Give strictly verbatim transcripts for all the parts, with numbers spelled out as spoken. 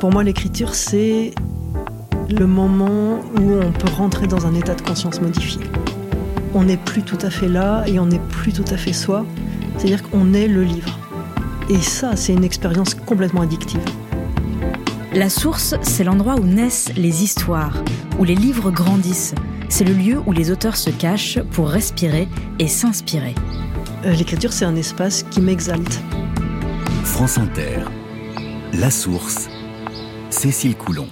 Pour moi, l'écriture, c'est le moment où on peut rentrer dans un état de conscience modifié. On n'est plus tout à fait là et on n'est plus tout à fait soi. C'est-à-dire qu'on est le livre. Et ça, c'est une expérience complètement addictive. La source, c'est l'endroit où naissent les histoires, où les livres grandissent. C'est le lieu où les auteurs se cachent pour respirer et s'inspirer. Euh, l'écriture, c'est un espace qui m'exalte. France Inter, La Source, Cécile Coulon.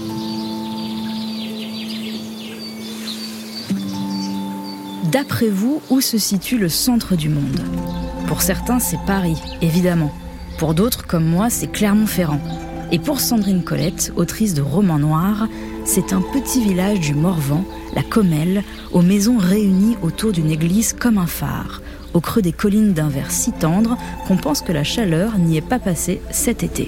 D'après vous, où se situe le centre du monde ? Pour certains, c'est Paris, évidemment. Pour d'autres, comme moi, c'est Clermont-Ferrand. Et pour Sandrine Colette, autrice de romans noirs, c'est un petit village du Morvan, la Comelle, aux maisons réunies autour d'une église comme un phare, au creux des collines d'un vert si tendre qu'on pense que la chaleur n'y est pas passée cet été.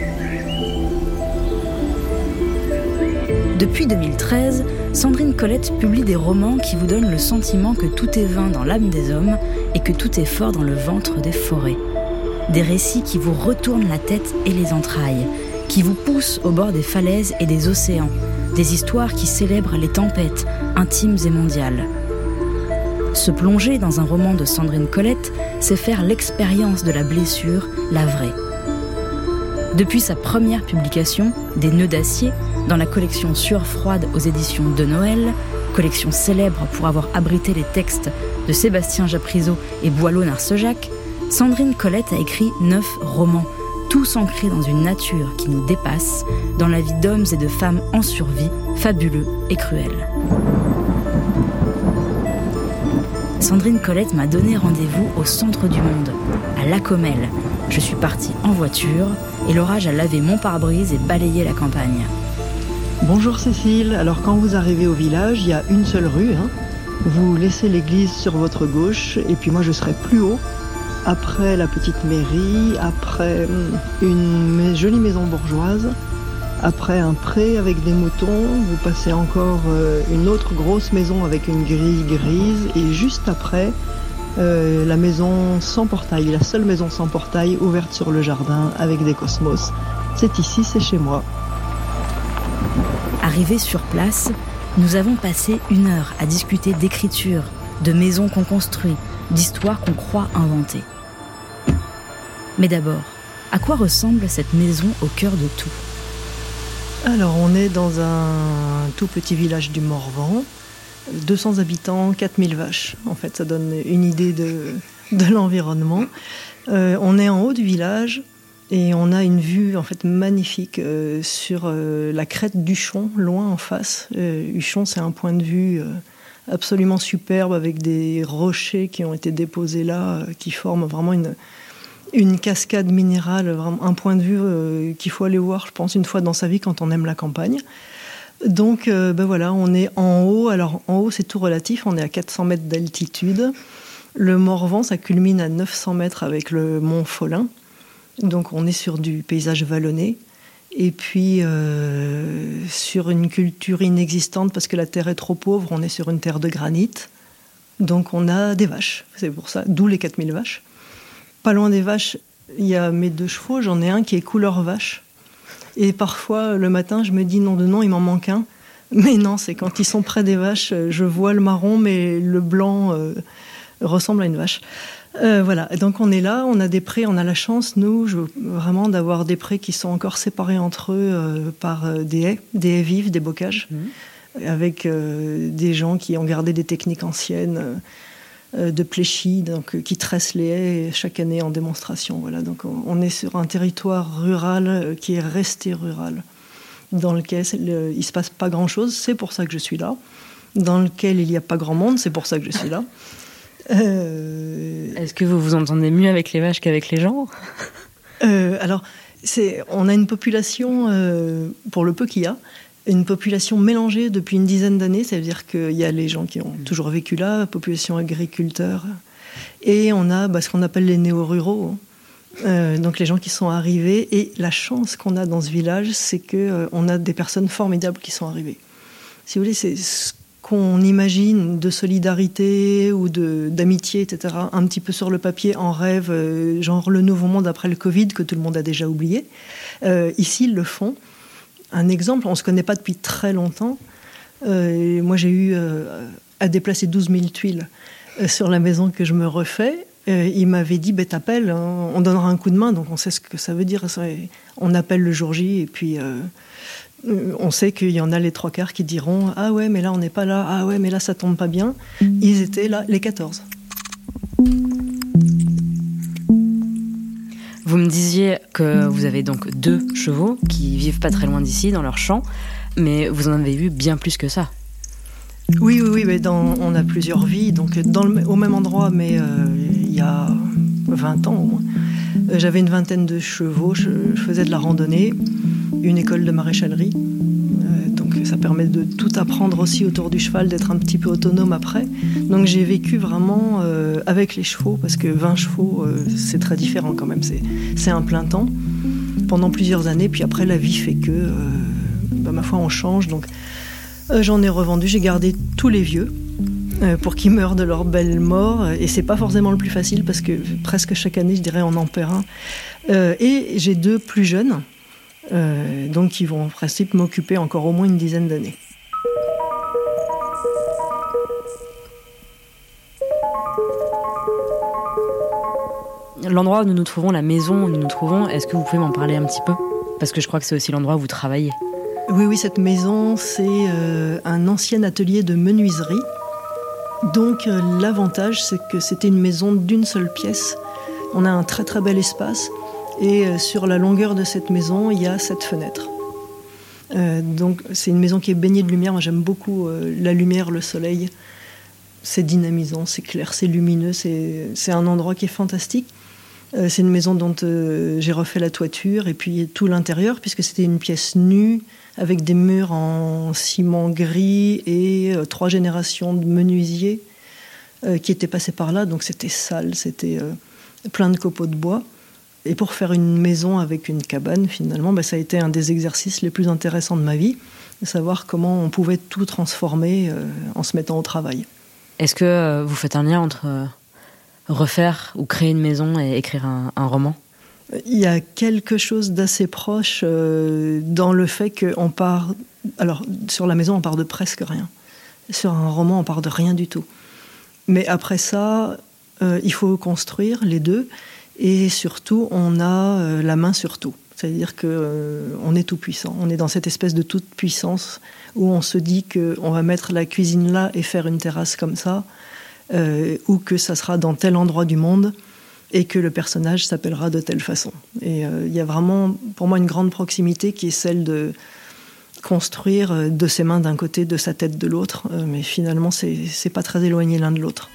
Depuis deux mille treize, Sandrine Colette publie des romans qui vous donnent le sentiment que tout est vain dans l'âme des hommes et que tout est fort dans le ventre des forêts. Des récits qui vous retournent la tête et les entrailles, qui vous poussent au bord des falaises et des océans, des histoires qui célèbrent les tempêtes, intimes et mondiales. Se plonger dans un roman de Sandrine Colette, c'est faire l'expérience de la blessure, la vraie. Depuis sa première publication, Des nœuds d'acier, dans la collection Sueur froide aux éditions de Noël, collection célèbre pour avoir abrité les textes de Sébastien Japrisot et Boileau Narcejac, Sandrine Colette a écrit neuf romans, tous ancrés dans une nature qui nous dépasse, dans la vie d'hommes et de femmes en survie, fabuleux et cruels. Sandrine Colette m'a donné rendez-vous au centre du monde, à La Comelle. Je suis partie en voiture et l'orage a lavé mon pare-brise et balayé la campagne. Bonjour Cécile, alors quand vous arrivez au village, il y a une seule rue. Hein. Vous laissez l'église sur votre gauche et puis moi je serai plus haut. Après la petite mairie, après une jolie maison bourgeoise, après un pré avec des moutons, vous passez encore une autre grosse maison avec une grille grise et juste après, euh, la maison sans portail, la seule maison sans portail ouverte sur le jardin avec des cosmos. C'est ici, c'est chez moi. Arrivés sur place, nous avons passé une heure à discuter d'écriture, de maisons qu'on construit, d'histoires qu'on croit inventer. Mais d'abord, à quoi ressemble cette maison au cœur de tout ? Alors, on est dans un tout petit village du Morvan, deux cents habitants, quatre mille vaches. En fait, ça donne une idée de, de l'environnement. Euh, on est en haut du village et on a une vue en fait magnifique euh, sur euh, la crête d'Huchon, loin en face. Euh, Huchon, c'est un point de vue euh, absolument superbe avec des rochers qui ont été déposés là, euh, qui forment vraiment une... Une cascade minérale, vraiment un point de vue euh, qu'il faut aller voir, je pense, une fois dans sa vie quand on aime la campagne. Donc, euh, ben voilà, on est en haut. Alors, en haut, c'est tout relatif. On est à quatre cents mètres d'altitude. Le Morvan, ça culmine à neuf cents mètres avec le mont Folin. Donc, on est sur du paysage vallonné. Et puis, euh, sur une culture inexistante, parce que la terre est trop pauvre, on est sur une terre de granit. Donc, on a des vaches. C'est pour ça, d'où les quatre mille vaches. Pas loin des vaches, il y a mes deux chevaux, j'en ai un qui est couleur vache. Et parfois, le matin, je me dis non de non, il m'en manque un. Mais non, c'est quand ils sont près des vaches, je vois le marron, mais le blanc euh, ressemble à une vache. Euh, voilà, donc on est là, on a des prés, on a la chance, nous, je, vraiment d'avoir des prés qui sont encore séparés entre eux euh, par euh, des haies, des haies vives, des bocages, mmh. avec euh, des gens qui ont gardé des techniques anciennes, euh, de pléchis, donc, qui tressent les haies chaque année en démonstration. Voilà. Donc, on, on est sur un territoire rural qui est resté rural, dans lequel le, il ne se passe pas grand-chose, c'est pour ça que je suis là, dans lequel il n'y a pas grand monde, c'est pour ça que je suis là. Euh... Est-ce que vous vous entendez mieux avec les vaches qu'avec les gens ? euh, Alors, c'est, on a une population, euh, pour le peu qu'il y a, une population mélangée depuis une dizaine d'années, ça veut dire qu'il y a les gens qui ont toujours vécu là, population agriculteur, et on a bah, ce qu'on appelle les néo-ruraux, euh, donc les gens qui sont arrivés, et la chance qu'on a dans ce village, c'est qu'on euh, a des personnes formidables qui sont arrivées. Si vous voulez, c'est ce qu'on imagine de solidarité ou de, d'amitié, et cetera, un petit peu sur le papier, en rêve, euh, genre le nouveau monde après le Covid, que tout le monde a déjà oublié. Euh, ici, ils le font. Un exemple, on ne se connaît pas depuis très longtemps. Euh, moi, j'ai eu euh, à déplacer douze mille tuiles euh, sur la maison que je me refais. Euh, il m'avait dit, bah, t'appelles, hein, on donnera un coup de main, donc on sait ce que ça veut dire. Ça, on appelle le jour J, et puis euh, on sait qu'il y en a les trois quarts qui diront, ah ouais, mais là on n'est pas là, ah ouais, mais là ça tombe pas bien. Ils étaient là, les quatorze. Vous me disiez que vous avez donc deux chevaux qui vivent pas très loin d'ici, dans leur champ, mais vous en avez eu bien plus que ça. Oui, oui, oui, mais dans, on a plusieurs vies, donc dans le, au même endroit, mais euh, il y a vingt ans au moins. Euh, j'avais une vingtaine de chevaux, je, je faisais de la randonnée, une école de maréchalerie, euh, donc ça permet de tout apprendre aussi autour du cheval, d'être un petit peu autonome après. Donc j'ai vécu vraiment euh, avec les chevaux, parce que vingt chevaux, euh, c'est très différent quand même, c'est, c'est un plein temps, pendant plusieurs années, puis après la vie fait que, euh, bah, ma foi, on change, donc... Euh, j'en ai revendu, j'ai gardé tous les vieux euh, pour qu'ils meurent de leur belle mort. Et c'est pas forcément le plus facile parce que presque chaque année, je dirais, on en perd un. Euh, et j'ai deux plus jeunes, euh, donc qui vont en principe m'occuper encore au moins une dizaine d'années. L'endroit où nous nous trouvons, la maison où nous nous trouvons, est-ce que vous pouvez m'en parler un petit peu ? Parce que je crois que c'est aussi l'endroit où vous travaillez. Oui, oui, cette maison, c'est euh, un ancien atelier de menuiserie. Donc euh, l'avantage, c'est que c'était une maison d'une seule pièce. On a un très très bel espace. Et euh, sur la longueur de cette maison, il y a sept fenêtres. Euh, donc c'est une maison qui est baignée de lumière. Moi, j'aime beaucoup euh, la lumière, le soleil. C'est dynamisant, c'est clair, c'est lumineux. C'est, c'est un endroit qui est fantastique. Euh, c'est une maison dont euh, j'ai refait la toiture et puis tout l'intérieur, puisque c'était une pièce nue, avec des murs en ciment gris et euh, trois générations de menuisiers euh, qui étaient passés par là. Donc c'était sale, c'était euh, plein de copeaux de bois. Et pour faire une maison avec une cabane, finalement, bah, ça a été un des exercices les plus intéressants de ma vie, de savoir comment on pouvait tout transformer euh, en se mettant au travail. Est-ce que euh, vous faites un lien entre euh, refaire ou créer une maison et écrire un, un roman ? Il y a quelque chose d'assez proche euh, dans le fait qu'on part... Alors, sur la maison, on part de presque rien. Sur un roman, on part de rien du tout. Mais après ça, euh, il faut construire les deux. Et surtout, on a euh, la main sur tout. C'est-à-dire qu'on euh, est tout puissant. On est dans cette espèce de toute puissance où on se dit qu'on va mettre la cuisine là et faire une terrasse comme ça, euh, ou que ça sera dans tel endroit du monde, et que le personnage s'appellera de telle façon. Et il euh, y a vraiment, pour moi, une grande proximité qui est celle de construire de ses mains d'un côté, de sa tête de l'autre. Euh, mais finalement, c'est, c'est pas très éloigné l'un de l'autre.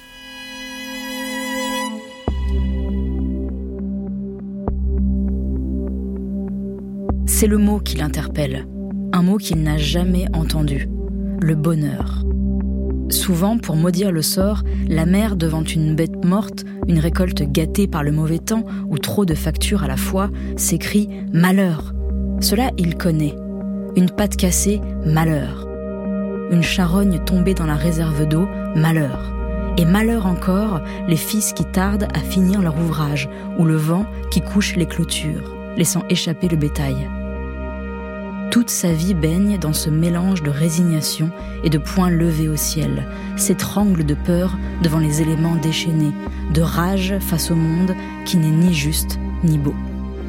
C'est le mot qui l'interpelle, un mot qu'il n'a jamais entendu, le bonheur. Souvent, pour maudire le sort, la mère devant une bête morte, une récolte gâtée par le mauvais temps ou trop de factures à la fois, s'écrie « malheur ». Cela, il connaît. Une patte cassée, malheur. Une charogne tombée dans la réserve d'eau, malheur. Et malheur encore, les fils qui tardent à finir leur ouvrage, ou le vent qui couche les clôtures, laissant échapper le bétail. Toute sa vie baigne dans ce mélange de résignation et de poings levés au ciel, s'étrangle de peur devant les éléments déchaînés, de rage face au monde qui n'est ni juste ni beau.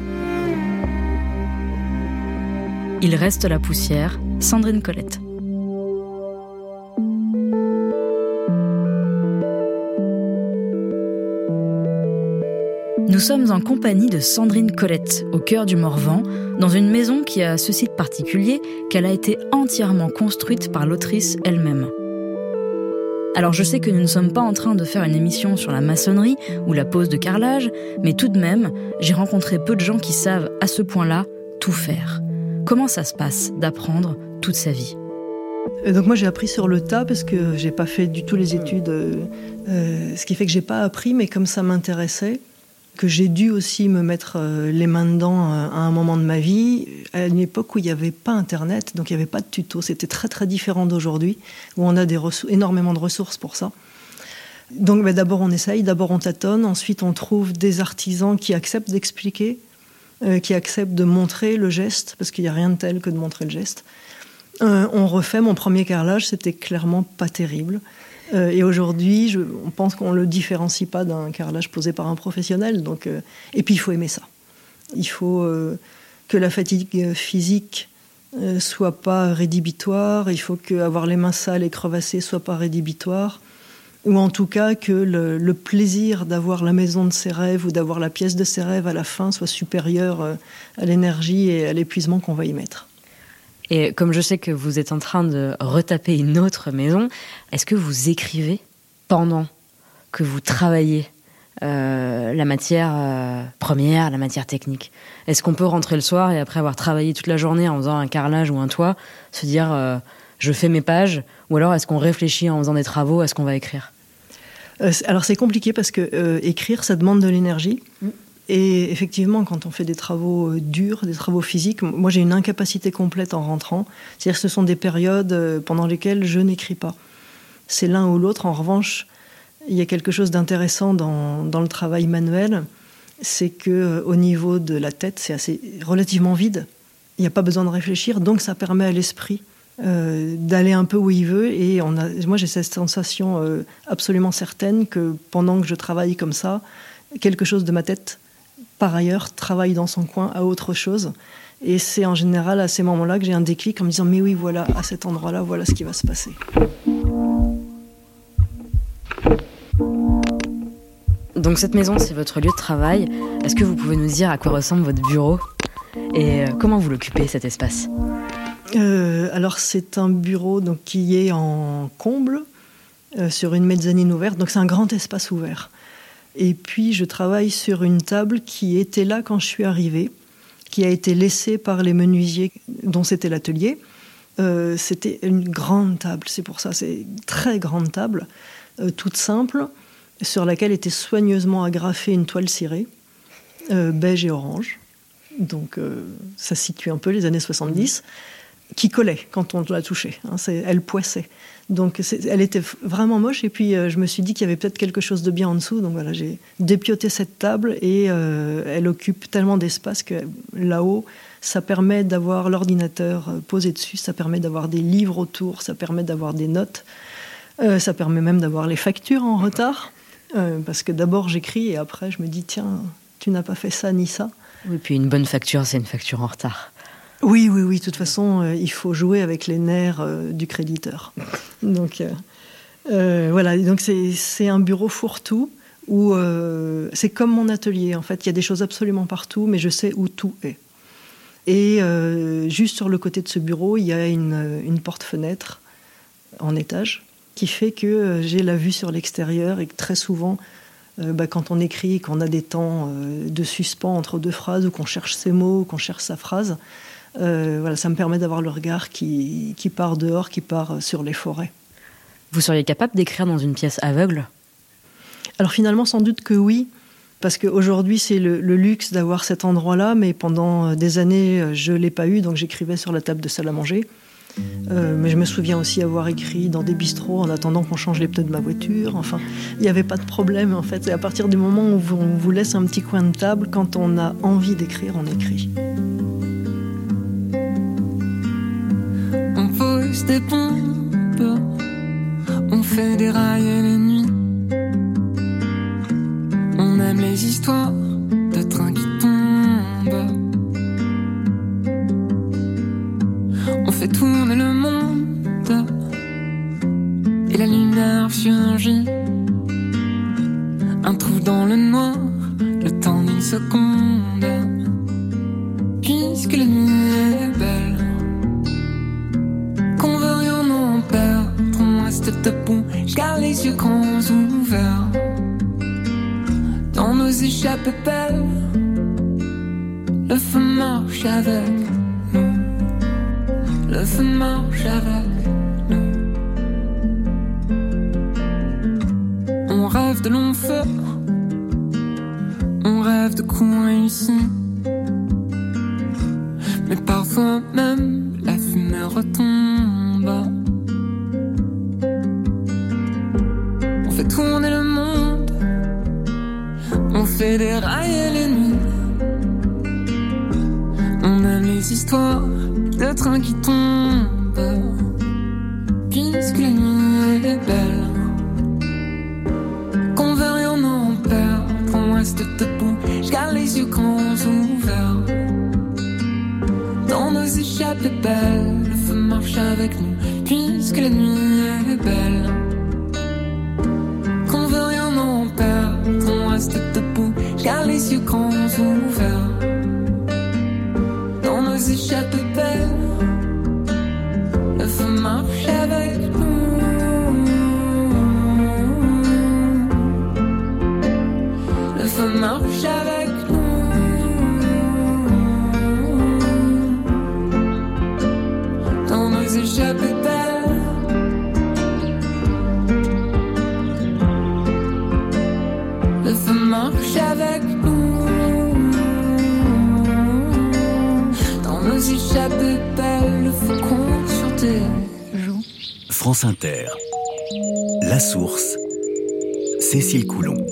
Il reste la poussière, Sandrine Colette. Nous sommes en compagnie de Sandrine Colette, au cœur du Morvan, dans une maison qui a ce site particulier qu'elle a été entièrement construite par l'autrice elle-même. Alors je sais que nous ne sommes pas en train de faire une émission sur la maçonnerie ou la pose de carrelage, mais tout de même, j'ai rencontré peu de gens qui savent à ce point-là tout faire. Comment ça se passe d'apprendre toute sa vie ? Et donc moi j'ai appris sur le tas parce que j'ai pas fait du tout les études, euh, euh, ce qui fait que j'ai pas appris, mais comme ça m'intéressait, que j'ai dû aussi me mettre les mains dedans à un moment de ma vie, à une époque où il n'y avait pas Internet, donc il n'y avait pas de tuto. C'était très très différent d'aujourd'hui, où on a des ressources, énormément de ressources pour ça. Donc bah, d'abord on essaye, d'abord on tâtonne, ensuite on trouve des artisans qui acceptent d'expliquer, euh, qui acceptent de montrer le geste, parce qu'il n'y a rien de tel que de montrer le geste. Euh, on refait, mon premier carrelage, c'était clairement pas terrible. Euh, et aujourd'hui, je, on pense qu'on ne le différencie pas d'un carrelage posé par un professionnel. Donc, euh, et puis il faut aimer ça. Il faut euh, que la fatigue physique ne euh, soit pas rédhibitoire, il faut qu'avoir les mains sales et crevassées ne soit pas rédhibitoire. Ou en tout cas que le, le plaisir d'avoir la maison de ses rêves ou d'avoir la pièce de ses rêves à la fin soit supérieur à l'énergie et à l'épuisement qu'on va y mettre. Et comme je sais que vous êtes en train de retaper une autre maison, est-ce que vous écrivez pendant que vous travaillez euh, la matière euh, première, la matière technique ? Est-ce qu'on peut rentrer le soir et après avoir travaillé toute la journée en faisant un carrelage ou un toit, se dire... Euh, je fais mes pages, ou alors est-ce qu'on réfléchit en faisant des travaux à ce qu'on va écrire ? euh, Alors c'est compliqué parce que euh, écrire, ça demande de l'énergie. Mmh. Et effectivement, quand on fait des travaux euh, durs, des travaux physiques, moi j'ai une incapacité complète en rentrant. C'est-à-dire que ce sont des périodes euh, pendant lesquelles je n'écris pas. C'est l'un ou l'autre. En revanche, il y a quelque chose d'intéressant dans, dans le travail manuel, c'est qu'au euh, niveau de la tête, c'est assez relativement vide. Il n'y a pas besoin de réfléchir, donc ça permet à l'esprit Euh, d'aller un peu où il veut. Et on a, moi j'ai cette sensation euh, absolument certaine que pendant que je travaille comme ça, quelque chose de ma tête par ailleurs travaille dans son coin à autre chose, et c'est en général à ces moments-là que j'ai un déclic en me disant mais oui, voilà, à cet endroit-là, voilà ce qui va se passer. Donc cette maison, c'est votre lieu de travail. Est-ce que vous pouvez nous dire à quoi ressemble votre bureau et comment vous l'occupez, cet espace ? Euh, alors c'est un bureau donc, qui est en comble euh, sur une mezzanine ouverte, donc c'est un grand espace ouvert. Et puis je travaille sur une table qui était là quand je suis arrivée, qui a été laissée par les menuisiers dont c'était l'atelier. Euh, c'était une grande table, c'est pour ça, c'est une très grande table, euh, toute simple, sur laquelle était soigneusement agrafée une toile cirée, euh, beige et orange. Donc euh, ça situe un peu les années soixante-dix. Qui collait quand on la touchait, hein, c'est, elle poissait. Donc c'est, elle était vraiment moche, et puis euh, je me suis dit qu'il y avait peut-être quelque chose de bien en dessous, donc voilà, j'ai dépioté cette table, et euh, elle occupe tellement d'espace que là-haut, ça permet d'avoir l'ordinateur posé dessus, ça permet d'avoir des livres autour, ça permet d'avoir des notes, euh, ça permet même d'avoir les factures en retard, euh, parce que d'abord j'écris, et après je me dis, tiens, tu n'as pas fait ça ni ça. Oui, puis une bonne facture, c'est une facture en retard. Oui, oui, oui. De toute façon, euh, il faut jouer avec les nerfs euh, du créditeur. Donc, euh, euh, voilà. Donc, c'est, c'est un bureau fourre-tout où euh, c'est comme mon atelier. En fait, il y a des choses absolument partout, mais je sais où tout est. Et euh, juste sur le côté de ce bureau, il y a une, une porte-fenêtre en étage qui fait que euh, j'ai la vue sur l'extérieur, et que très souvent, euh, bah, quand on écrit, qu'on a des temps euh, de suspens entre deux phrases, ou qu'on cherche ses mots, ou qu'on cherche sa phrase, Euh, voilà, ça me permet d'avoir le regard qui, qui part dehors, qui part sur les forêts. Vous seriez capable d'écrire dans une pièce aveugle ? Alors finalement, sans doute que oui, parce qu'aujourd'hui, c'est le, le luxe d'avoir cet endroit-là, mais pendant des années, je ne l'ai pas eu, donc j'écrivais sur la table de salle à manger. Euh, mais je me souviens aussi avoir écrit dans des bistrots en attendant qu'on change les pneus de ma voiture. Enfin, il n'y avait pas de problème, en fait. Et à partir du moment où on vous laisse un petit coin de table, quand on a envie d'écrire, on écrit. Des pompes, on fait dérailler les nuits. On aime les histoires de trains qui tombent. On fait tourner le monde et la lumière surgit. Un trou dans le noir, le temps d'une seconde. Puisque la nuit est belle, debout, je garde les yeux grands ouverts. Dans nos échappées belles, le feu marche avec nous. Le feu marche avec nous. On rêve de longs feux On rêve de coups réussis, mais parfois même la fumée retombe. On fait tourner le monde, on fait dérailler les nuits. On aime les histoires de trains qui tombent, puisque la nuit est belle. Qu'on veut rien en perdre, on reste debout, j'garde les yeux grands ouverts. Dans nos échappées belles, le feu marche avec nous, puisque la nuit est belle. Qu'on veut rien en perdre, on reste debout, j'garde les yeux grands ouverts. Dans nos échappées belles, le feu marche avec nous. Le feu marche avec nous. Dans nos échappées belles, le feu marche avec nous. Dans nos échappées belles, le feu compte sur tes joues. France Inter. La Source. Cécile Coulon.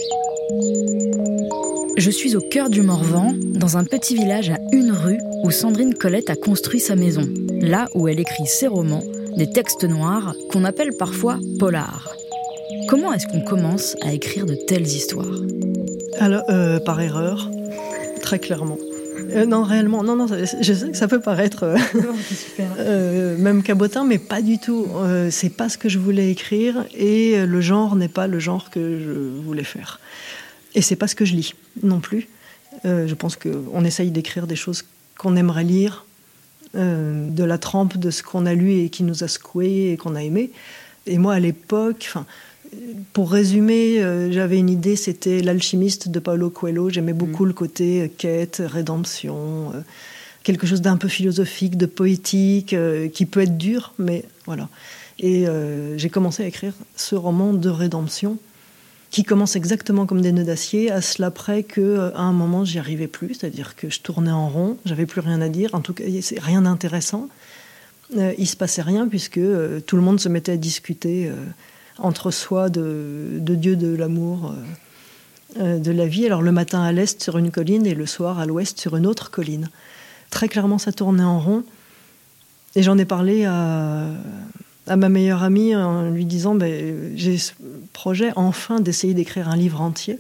Je suis au cœur du Morvan, dans un petit village à une rue où Sandrine Colette a construit sa maison. Là où elle écrit ses romans, des textes noirs qu'on appelle parfois polars. Comment est-ce qu'on commence à écrire de telles histoires ? Alors, euh, par erreur, très clairement. Euh, non, réellement, non, non, je sais que ça peut paraître euh, euh, même cabotin, mais pas du tout. Euh, c'est pas ce que je voulais écrire et le genre n'est pas le genre que je voulais faire. Et c'est pas ce que je lis non plus. Euh, je pense qu'on essaye d'écrire des choses qu'on aimerait lire, euh, de la trempe de ce qu'on a lu et qui nous a secoué et qu'on a aimé. Et moi, à l'époque, enfin, pour résumer, euh, j'avais une idée, c'était L'Alchimiste de Paulo Coelho. J'aimais beaucoup mmh. le côté euh, quête, rédemption, euh, quelque chose d'un peu philosophique, de poétique, euh, qui peut être dur, mais voilà. Et euh, j'ai commencé à écrire ce roman de rédemption, qui commence exactement comme des nœuds d'acier, à cela près qu'à un moment, j'y arrivais plus, c'est-à-dire que je tournais en rond, j'avais plus rien à dire, en tout cas, c'est rien d'intéressant. Euh, il se passait rien, puisque euh, tout le monde se mettait à discuter euh, entre soi de, de Dieu, de l'amour, euh, de la vie. Alors le matin à l'est sur une colline et le soir à l'ouest sur une autre colline. Très clairement, ça tournait en rond. Et j'en ai parlé à... à ma meilleure amie en lui disant ben, j'ai ce projet enfin d'essayer d'écrire un livre entier.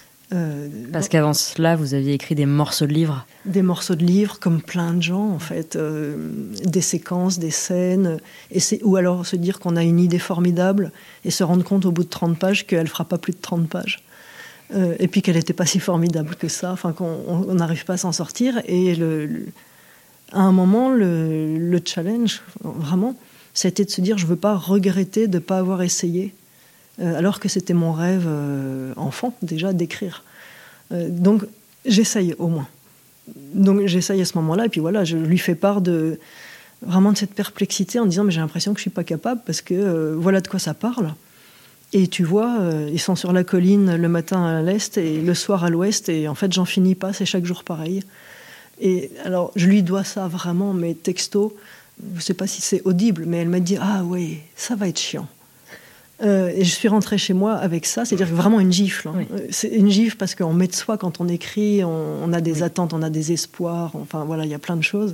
Euh, Parce qu'avant cela, vous aviez écrit des morceaux de livres. Des morceaux de livres, comme plein de gens, en fait. Euh, des séquences, des scènes. Et c'est, ou alors se dire qu'on a une idée formidable et se rendre compte au bout de trente pages qu'elle ne fera pas plus de trente pages. Euh, et puis qu'elle n'était pas si formidable que ça, enfin qu'on n'arrive pas à s'en sortir. Et le, le, à un moment, le, le challenge, vraiment, c'était de se dire, je ne veux pas regretter de ne pas avoir essayé, euh, alors que c'était mon rêve euh, enfant, déjà, d'écrire. Euh, donc, j'essaye au moins. Donc, j'essaye à ce moment-là, et puis voilà, je lui fais part de, vraiment de cette perplexité en disant, mais j'ai l'impression que je ne suis pas capable, parce que euh, voilà de quoi ça parle. Et tu vois, euh, ils sont sur la colline le matin à l'est et le soir à l'ouest, et en fait, j'en finis pas, c'est chaque jour pareil. Et alors, je lui dois ça vraiment, mais texto, je ne sais pas si c'est audible, mais elle m'a dit « Ah oui, ça va être chiant euh, ». Et je suis rentrée chez moi avec ça, c'est-à-dire vraiment une gifle. Hein. Oui. C'est une gifle parce qu'on met de soi quand on écrit, on, on a des oui. attentes, on a des espoirs, enfin voilà, il y a plein de choses.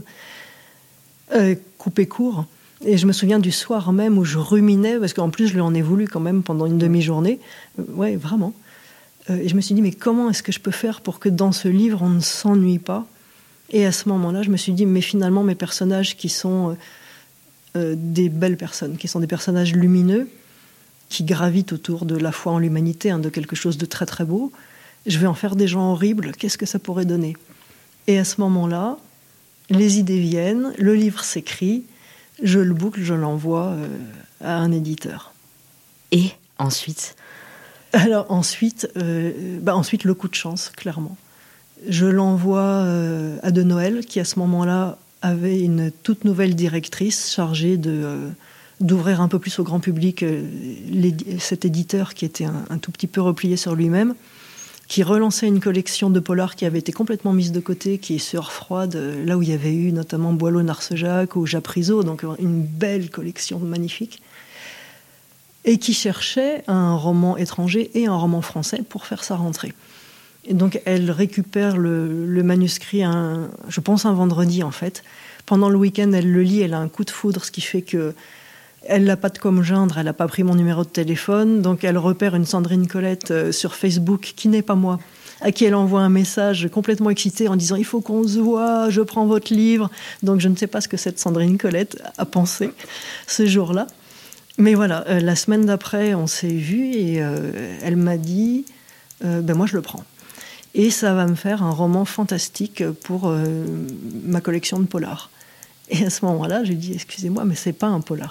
Euh, coupé court. Et je me souviens du soir même où je ruminais, parce qu'en plus je lui en ai voulu quand même pendant une demi-journée. Euh, ouais, vraiment. Euh, et je me suis dit, mais comment est-ce que je peux faire pour que dans ce livre, on ne s'ennuie pas ? Et à ce moment-là, je me suis dit, mais finalement, mes personnages qui sont euh, des belles personnes, qui sont des personnages lumineux, qui gravitent autour de la foi en l'humanité, hein, de quelque chose de très très beau, je vais en faire des gens horribles, qu'est-ce que ça pourrait donner ? Et à ce moment-là, les idées viennent, le livre s'écrit, je le boucle, je l'envoie euh, à un éditeur. Et ensuite ? Alors ensuite, euh, bah ensuite, le coup de chance, clairement. Je l'envoie euh, à De Noël, qui à ce moment-là avait une toute nouvelle directrice chargée de, euh, d'ouvrir un peu plus au grand public euh, cet éditeur qui était un, un tout petit peu replié sur lui-même. qui relançait une collection de polars qui avait été complètement mise de côté, qui est Sueur froide, là où il y avait eu notamment Boileau-Narcejac ou Japrisot, donc une belle collection magnifique, et qui cherchait un roman étranger et un roman français pour faire sa rentrée. Et donc elle récupère le, le manuscrit, un, je pense un vendredi en fait. Pendant le week-end, elle le lit, elle a un coup de foudre, ce qui fait que elle n'a pas de com gendre, elle n'a pas pris mon numéro de téléphone, donc elle repère une Sandrine Colette euh, sur Facebook, qui n'est pas moi, à qui elle envoie un message complètement excité en disant « Il faut qu'on se voit, je prends votre livre ». Donc je ne sais pas ce que cette Sandrine Colette a pensé ce jour-là. Mais voilà, euh, la semaine d'après, on s'est vus et euh, elle m'a dit euh, « Ben moi, je le prends ». Et ça va me faire un roman fantastique pour euh, ma collection de polars. Et à ce moment-là, j'ai dit « Excusez-moi, mais c'est pas un polar ».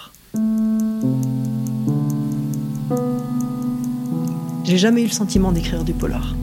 J'ai jamais eu le sentiment d'écrire du polar.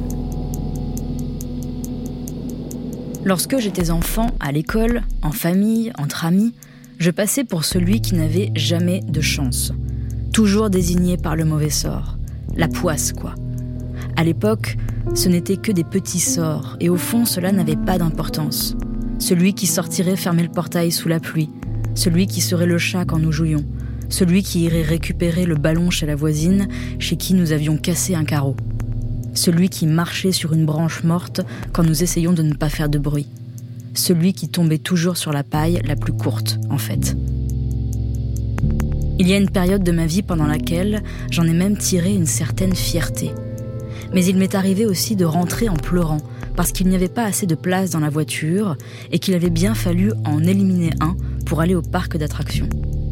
Lorsque j'étais enfant, à l'école, en famille, entre amis, je passais pour celui qui n'avait jamais de chance. Toujours désigné par le mauvais sort. La poisse, quoi. À l'époque, ce n'était que des petits sorts, et au fond, cela n'avait pas d'importance. Celui qui sortirait fermer le portail sous la pluie, celui qui serait le chat quand nous jouions, celui qui irait récupérer le ballon chez la voisine, chez qui nous avions cassé un carreau, celui qui marchait sur une branche morte quand nous essayions de ne pas faire de bruit, celui qui tombait toujours sur la paille la plus courte, en fait. Il y a une période de ma vie pendant laquelle j'en ai même tiré une certaine fierté. Mais il m'est arrivé aussi de rentrer en pleurant, parce qu'il n'y avait pas assez de place dans la voiture et qu'il avait bien fallu en éliminer un pour aller au parc d'attractions.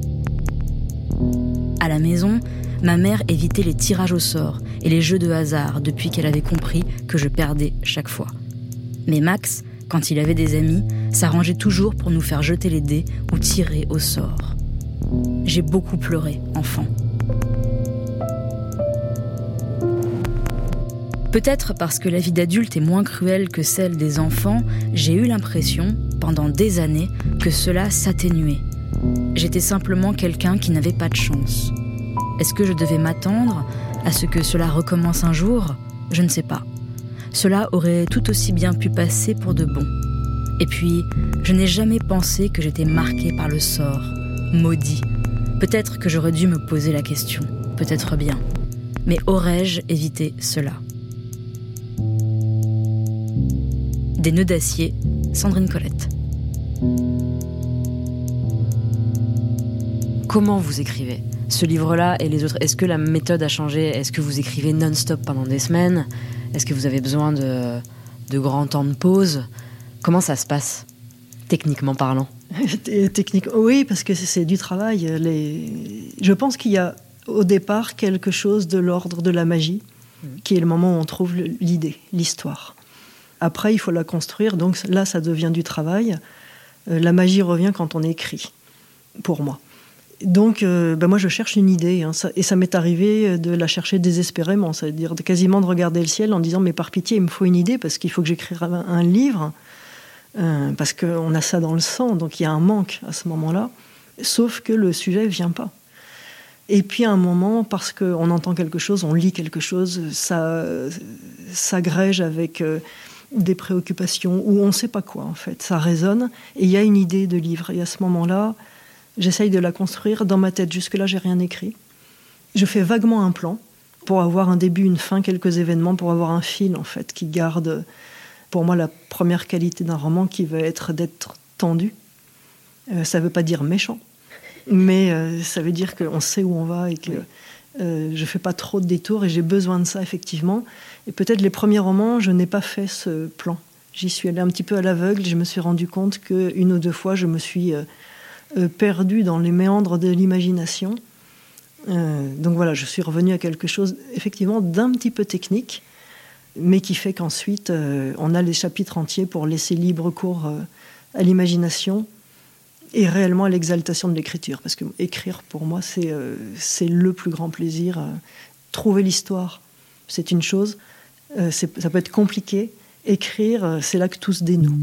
À la maison, ma mère évitait les tirages au sort et les jeux de hasard depuis qu'elle avait compris que je perdais chaque fois. Mais Max, quand il avait des amis, s'arrangeait toujours pour nous faire jeter les dés ou tirer au sort. J'ai beaucoup pleuré, enfant. Peut-être parce que la vie d'adulte est moins cruelle que celle des enfants, j'ai eu l'impression, pendant des années, que cela s'atténuait. J'étais simplement quelqu'un qui n'avait pas de chance. Est-ce que je devais m'attendre à ce que cela recommence un jour ? Je ne sais pas. Cela aurait tout aussi bien pu passer pour de bon. Et puis, je n'ai jamais pensé que j'étais marquée par le sort, maudit. Peut-être que j'aurais dû me poser la question, peut-être bien. Mais aurais-je évité cela ? Des nœuds d'acier, Sandrine Colette. Comment vous écrivez ? Ce livre-là et les autres, est-ce que la méthode a changé ? Est-ce que vous écrivez non-stop pendant des semaines ? Est-ce que vous avez besoin de, de grands temps de pause ? Comment ça se passe, techniquement parlant ? Technique, oui, parce que c'est, c'est du travail. Les... Je pense qu'il y a au départ quelque chose de l'ordre de la magie, mmh. qui est le moment où on trouve l'idée, l'histoire. Après, il faut la construire, donc là, ça devient du travail. Euh, la magie revient quand on écrit, pour moi. Donc, euh, ben moi, je cherche une idée, hein, ça, et ça m'est arrivé de la chercher désespérément, c'est-à-dire de, quasiment de regarder le ciel en disant « mais par pitié, il me faut une idée, parce qu'il faut que j'écrive un, un livre, euh, parce qu'on a ça dans le sang, donc il y a un manque à ce moment-là, sauf que le sujet ne vient pas. » Et puis à un moment, parce qu'on entend quelque chose, on lit quelque chose, ça s'agrège avec... Euh, des préoccupations, ou on ne sait pas quoi, en fait. Ça résonne, et il y a une idée de livre. Et à ce moment-là, j'essaye de la construire dans ma tête. Jusque-là, j'ai rien écrit. Je fais vaguement un plan pour avoir un début, une fin, quelques événements, pour avoir un fil, en fait, qui garde, pour moi, la première qualité d'un roman, qui va être d'être tendu. Euh, ça ne veut pas dire méchant, mais euh, ça veut dire qu'on sait où on va et que... Oui. Euh, je ne fais pas trop de détours et j'ai besoin de ça, effectivement. Et peut-être les premiers romans, je n'ai pas fait ce plan. J'y suis allée un petit peu à l'aveugle. Je me suis rendu compte qu'une ou deux fois, je me suis euh, euh, perdue dans les méandres de l'imagination. Euh, donc voilà, je suis revenue à quelque chose, effectivement, d'un petit peu technique, mais qui fait qu'ensuite, euh, on a les chapitres entiers pour laisser libre cours euh, à l'imagination et réellement à l'exaltation de l'écriture. Parce que écrire, pour moi, c'est, euh, c'est le plus grand plaisir. Euh, trouver l'histoire, c'est une chose. Euh, c'est, ça peut être compliqué. Écrire, euh, c'est là que tout se dénoue.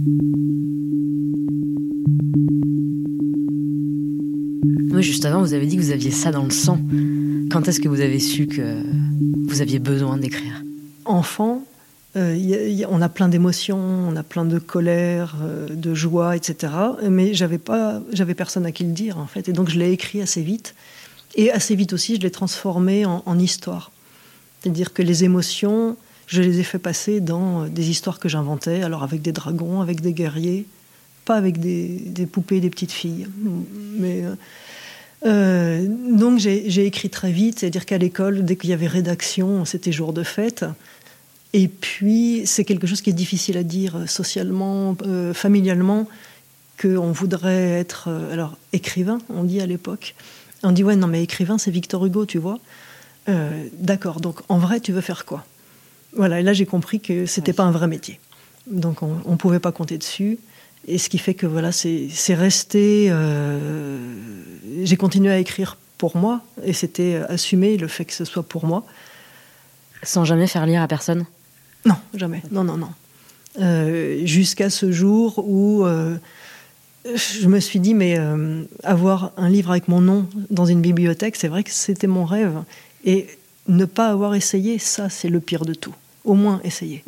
Oui, juste avant, vous avez dit que vous aviez ça dans le sang. Quand est-ce que vous avez su que vous aviez besoin d'écrire ? Enfant, Euh, y a, y a, on a plein d'émotions, on a plein de colère, euh, de joie, et cetera. Mais j'avais pas, j'avais personne à qui le dire, en fait. Et donc, je l'ai écrit assez vite. Et assez vite aussi, je l'ai transformé en, en histoire. C'est-à-dire que les émotions, je les ai fait passer dans des histoires que j'inventais, alors avec des dragons, avec des guerriers, pas avec des, des poupées, des petites filles. Mais... Euh, donc, j'ai, j'ai écrit très vite. C'est-à-dire qu'à l'école, dès qu'il y avait rédaction, c'était jour de fête. Et puis, c'est quelque chose qui est difficile à dire socialement, euh, familialement, qu'on voudrait être... Euh, alors, écrivain, on dit à l'époque. On dit, ouais, non, mais écrivain, c'est Victor Hugo, tu vois. Euh, d'accord, donc en vrai, tu veux faire quoi ? Voilà, et là, j'ai compris que c'était oui. pas un vrai métier. Donc, on ne pouvait pas compter dessus. Et ce qui fait que, voilà, c'est, c'est resté... Euh, j'ai continué à écrire pour moi, et c'était assumer le fait que ce soit pour moi. Sans jamais faire lire à personne ? Non, jamais. Non, non, non. Euh, jusqu'à ce jour où euh, je me suis dit, mais euh, avoir un livre avec mon nom dans une bibliothèque, c'est vrai que c'était mon rêve. Et ne pas avoir essayé, ça, c'est le pire de tout. Au moins, essayer.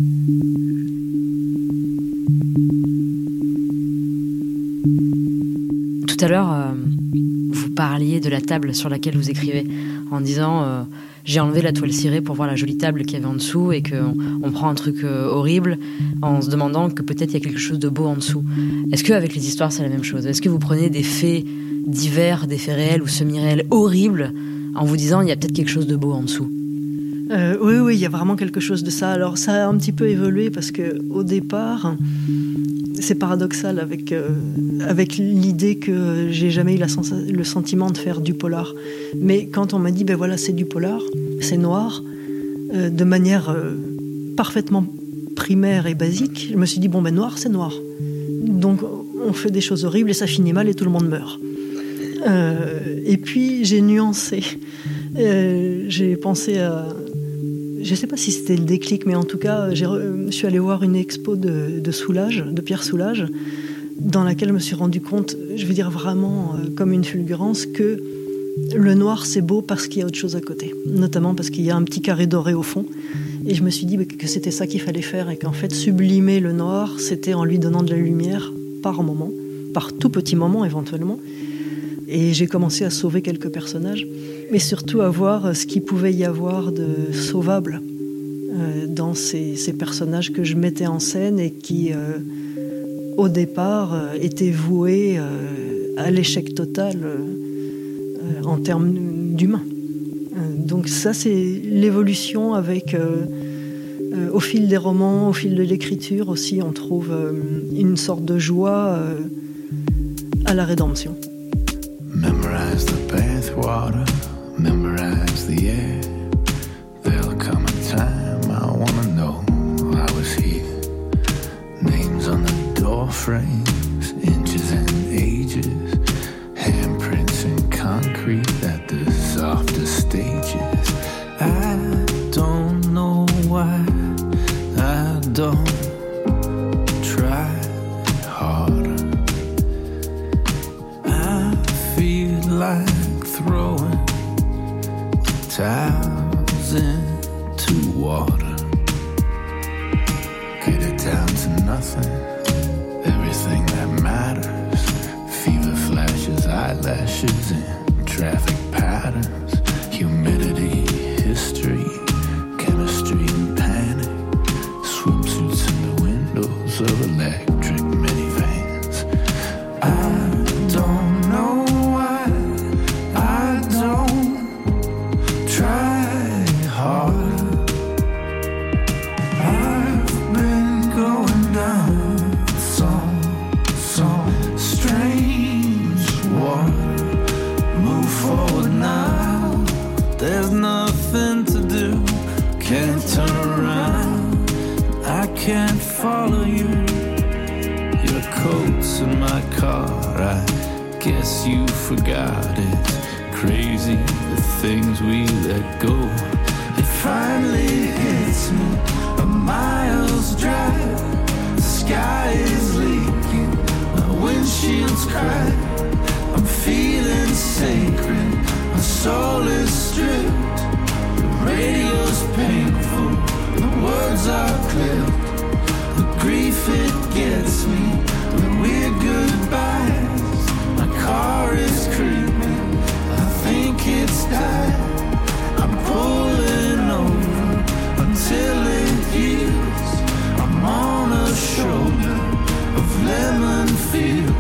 Tout à l'heure, euh, vous parliez de la table sur laquelle vous écrivez, en disant... Euh, j'ai enlevé la toile cirée pour voir la jolie table qu'il y avait en dessous et qu'on on prend un truc euh, horrible en se demandant que peut-être il y a quelque chose de beau en dessous. Est-ce qu'avec les histoires, c'est la même chose ? Est-ce que vous prenez des faits divers, des faits réels ou semi-réels horribles en vous disant il y a peut-être quelque chose de beau en dessous ? euh, Oui, oui, il y a vraiment quelque chose de ça. Alors, ça a un petit peu évolué parce qu'au départ... C'est paradoxal avec, euh, avec l'idée que j'ai jamais eu la sens- le sentiment de faire du polar. Mais quand on m'a dit, ben voilà, c'est du polar, c'est noir, euh, de manière euh, parfaitement primaire et basique, je me suis dit, bon, ben noir, c'est noir. Donc, on fait des choses horribles et ça finit mal et tout le monde meurt. Euh, et puis, j'ai nuancé. Euh, j'ai pensé à... Je ne sais pas si c'était le déclic, mais en tout cas, j'ai re... je suis allée voir une expo de, de Soulages, de Pierre Soulages, dans laquelle je me suis rendu compte, je veux dire vraiment euh, comme une fulgurance, que le noir, c'est beau parce qu'il y a autre chose à côté. Notamment parce qu'il y a un petit carré doré au fond. Et je me suis dit bah, que c'était ça qu'il fallait faire et qu'en fait, sublimer le noir, c'était en lui donnant de la lumière par moment, par tout petit moment éventuellement. Et j'ai commencé à sauver quelques personnages, mais surtout à voir ce qu'il pouvait y avoir de sauvable euh, dans ces, ces personnages que je mettais en scène et qui, euh, au départ, euh, étaient voués euh, à l'échec total euh, euh, en termes d'humains. Euh, donc ça, c'est l'évolution avec... Euh, euh, au fil des romans, au fil de l'écriture aussi, on trouve euh, une sorte de joie euh, à la rédemption. Memorize the bathwater, memorize the air. There'll come a time I wanna know I was here. Names on the door frames, inches and ages. Handprints in concrete at the softest stages. I don't know why I don't try harder. Like throwing towels into water. Get it down to nothing. Everything that matters. Fever flashes, eyelashes, and traffic patterns. Humidity, history, chemistry, and panic. Swimsuits in the windows of electric minivans. I don't know. Can't follow you. Your coat's in my car. I guess you forgot. It's crazy the things we let go. It finally hits me. A mile's drive. The sky is leaking. My windshield's cracked. I'm feeling sacred. My soul is stripped. The radio's painful. The words are clear. The grief it gets me, the weird goodbyes. My car is creeping, I think it's died. I'm pulling over until it heals. I'm on a shoulder of lemon fields.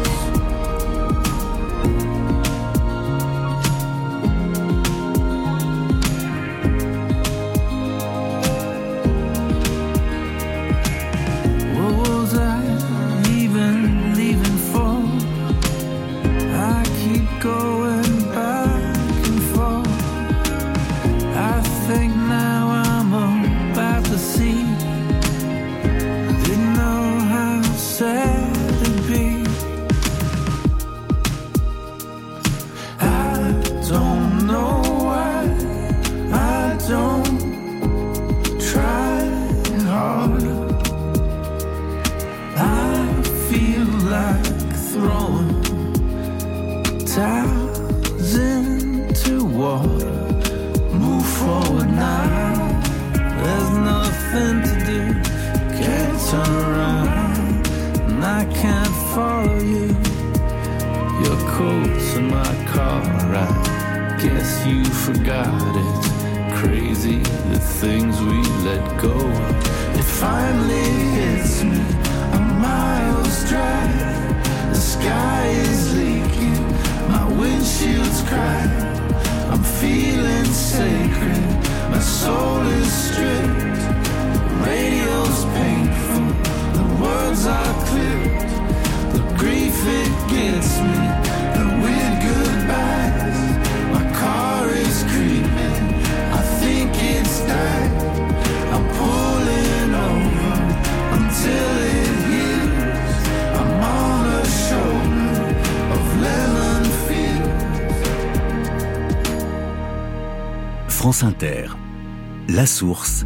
France Inter, La Source,